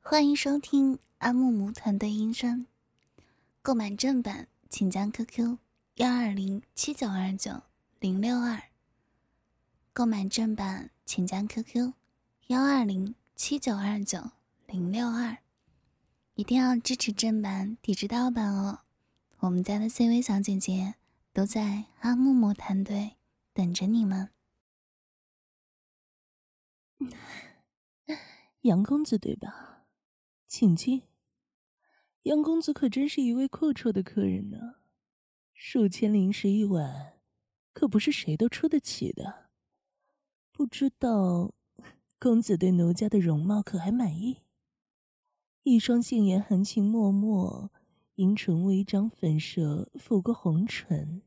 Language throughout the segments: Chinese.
欢迎收听阿木木团队音声。购买正版，请加 QQ1207929-062。购买正版，请加 QQ1207929-062。一定要支持正版，抵制盗版哦！我们家的 CV 小姐姐都在阿木木团队等着你们。 杨公子对吧？请进。杨公子可真是一位阔绰的客人呢，数千灵石一晚，可不是谁都出得起的。不知道公子对奴家的容貌可还满意？一双杏眼含情脉脉，樱唇微张，粉舌抚过红唇。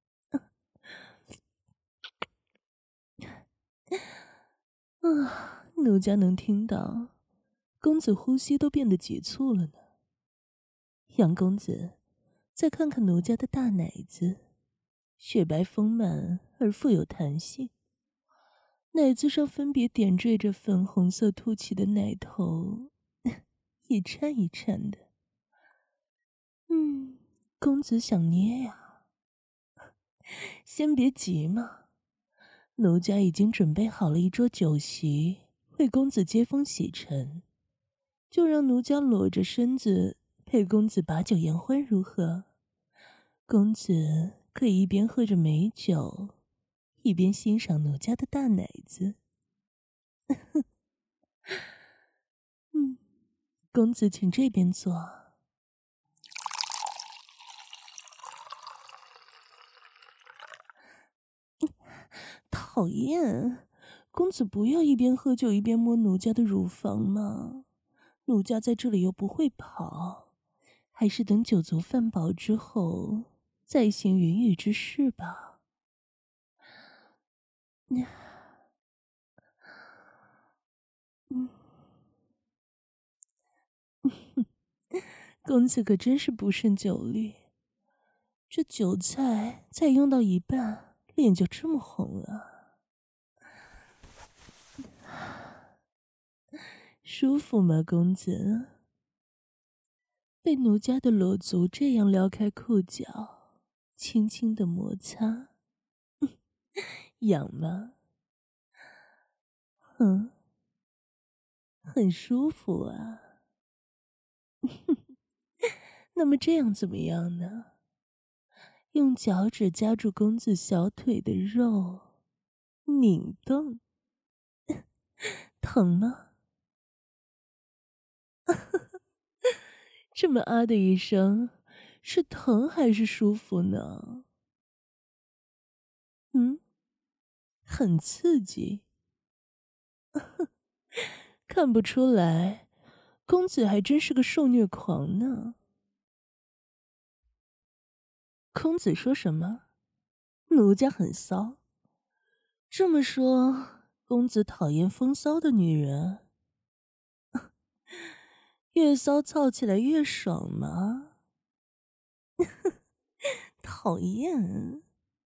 奴家能听到，公子呼吸都变得急促了呢。杨公子，再看看奴家的大奶子，雪白丰满而富有弹性，奶子上分别点缀着粉红色凸起的奶头，一颤一颤的。公子想捏呀？先别急嘛，奴家已经准备好了一桌酒席，为公子接风洗尘，就让奴家裸着身子陪公子把酒言欢，如何？公子可以一边喝着美酒，一边欣赏奴家的大奶子。公子请这边坐。讨厌，公子不要一边喝酒一边摸奴家的乳房嘛，奴家在这里又不会跑，还是等酒足饭饱之后再行云雨之事吧。公子可真是不胜酒力，这酒菜才用到一半，脸就这么红了。舒服吗，公子？被奴家的裸足这样撩开裤脚，轻轻的摩擦，痒吗？很舒服啊。那么这样怎么样呢？用脚趾夹住公子小腿的肉，拧动，疼吗？这么啊的一声，是疼还是舒服呢？很刺激。看不出来，公子还真是个受虐狂呢。公子说什么？奴家很骚。这么说，公子讨厌风骚的女人？越骚操起来越爽吗？讨厌。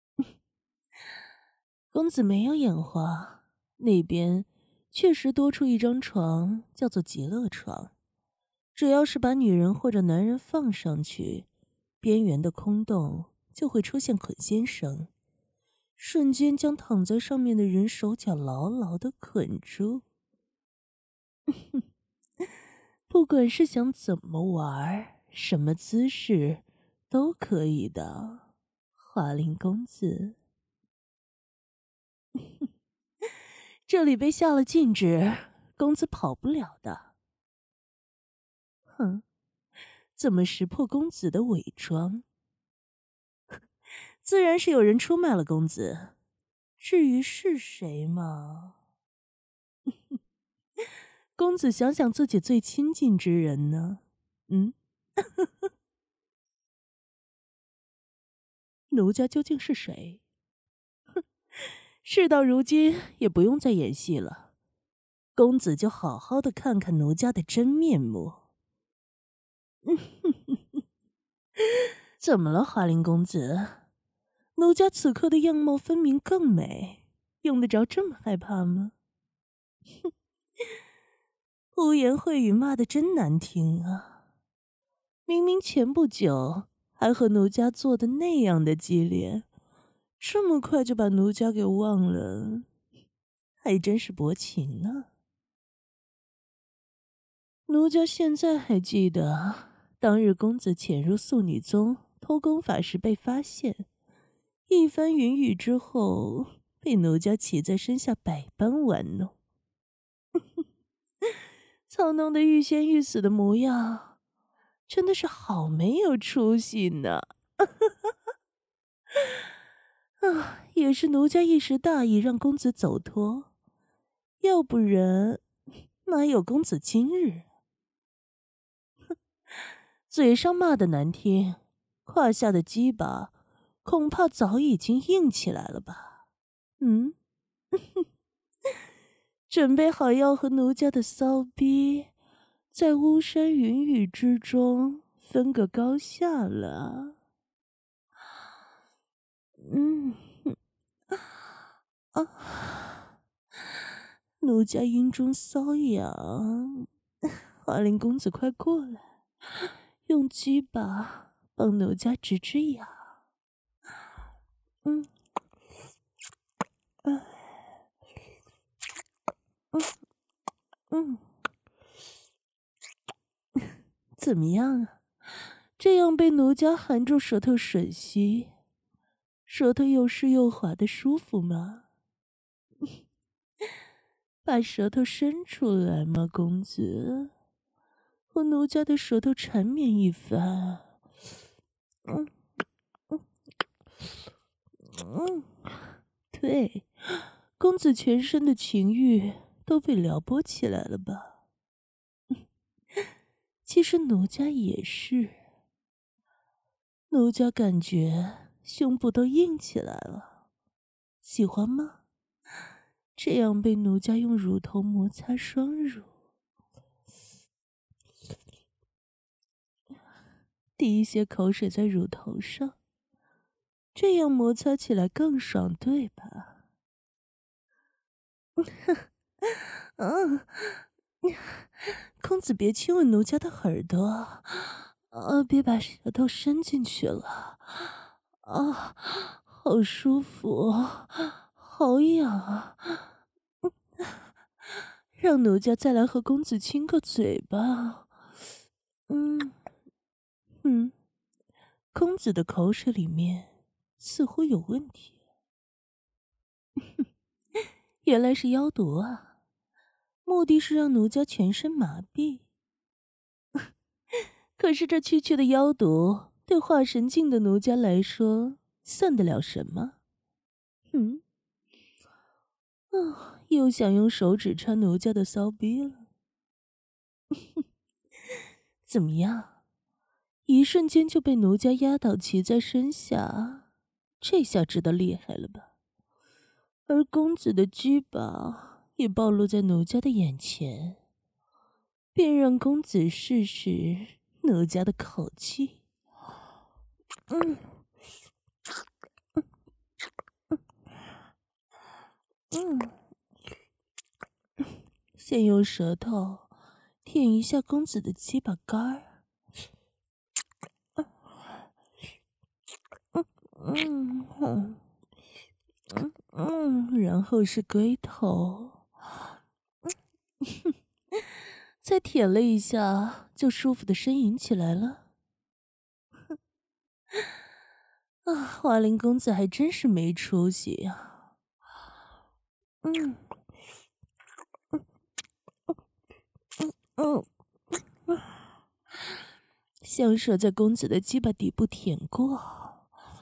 公子没有眼花，那边确实多出一张床，叫做极乐床。只要是把女人或者男人放上去，边缘的空洞就会出现捆仙绳，瞬间将躺在上面的人手脚牢牢地捆住。不管是想怎么玩，什么姿势，都可以的，华林公子。这里被下了禁止，公子跑不了的。怎么识破公子的伪装？自然是有人出卖了公子，至于是谁嘛？公子想想自己最亲近之人呢？奴家究竟是谁？事到如今也不用再演戏了，公子就好好的看看奴家的真面目。怎么了，华林公子？奴家此刻的样貌分明更美，用得着这么害怕吗？ 污言秽语骂得真难听啊！明明前不久还和奴家做的那样的激烈，这么快就把奴家给忘了，还真是薄情啊！奴家现在还记得，当日公子潜入素女宗偷功法时被发现，一番云雨之后，被奴家骑在身下百般玩弄，操弄得欲仙欲死的模样，真的是好没有出息呢！啊，也是奴家一时大意，让公子走脱，要不然哪有公子今日？嘴上骂得难听，胯下的鸡巴恐怕早已经硬起来了吧？嗯，准备好要和奴家的骚逼在巫山云雨之中分个高下了。奴家阴中瘙痒，华灵公子快过来，用鸡巴帮奴家止止痒。怎么样啊？这样被奴家含住舌头吮吸，舌头又湿又滑的舒服吗？把舌头伸出来嘛，公子，和奴家的舌头缠绵一番。对，公子全身的情欲都被撩拨起来了吧？其实奴家也是，奴家感觉胸部都硬起来了，喜欢吗？这样被奴家用乳头摩擦双乳，滴一些口水在乳头上，这样摩擦起来更爽，对吧？公子别亲吻奴家的耳朵，别把舌头伸进去了，好舒服，好痒啊！让奴家再来和公子亲个嘴吧。公子的口水里面似乎有问题。原来是妖毒啊，目的是让奴家全身麻痹。可是这区区的妖毒，对化神境的奴家来说，算得了什么？又想用手指穿奴家的骚逼了。怎么样？一瞬间就被奴家压倒骑在身下，这下知道厉害了吧？而公子的鸡巴也暴露在奴家的眼前，便让公子试试奴家的口气。先用舌头舔一下公子的鸡巴杆儿。然后是龟头，再舔了一下，就舒服的呻吟起来了。华灵公子还真是没出息呀！香舌在公子的鸡巴底部舔过，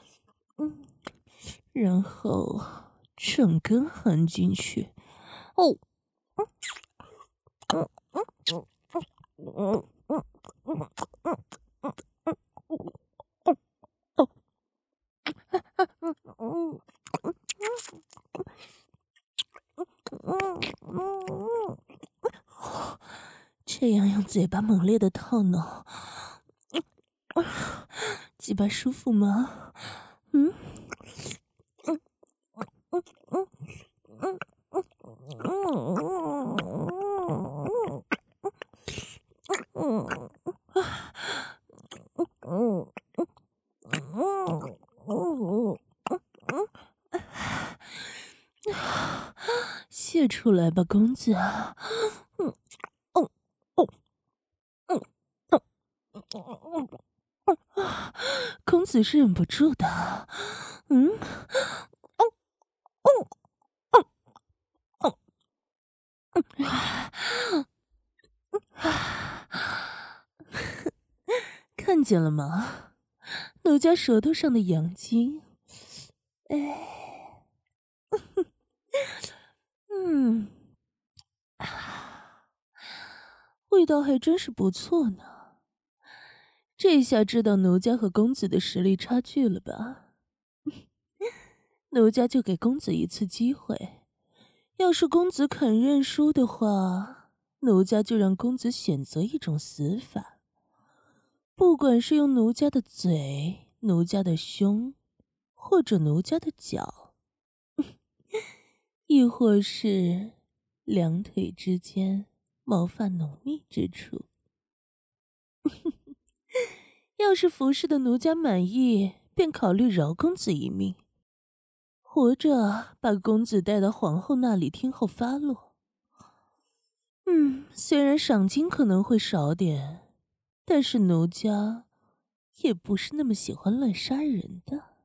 然后整根含进去。这样用嘴巴猛烈的套弄，鸡巴舒服吗？ 出来吧，公子。公子是忍不住的。看见了吗？奴家舌头上的阳精。味道还真是不错呢。这下知道奴家和公子的实力差距了吧？奴家就给公子一次机会，要是公子肯认输的话，奴家就让公子选择一种死法，不管是用奴家的嘴、奴家的胸，或者奴家的脚，亦或是两腿之间毛发浓密之处。要是服侍的奴家满意，便考虑饶公子一命，活着把公子带到皇后那里听候发落。虽然赏金可能会少点，但是奴家也不是那么喜欢乱杀人的。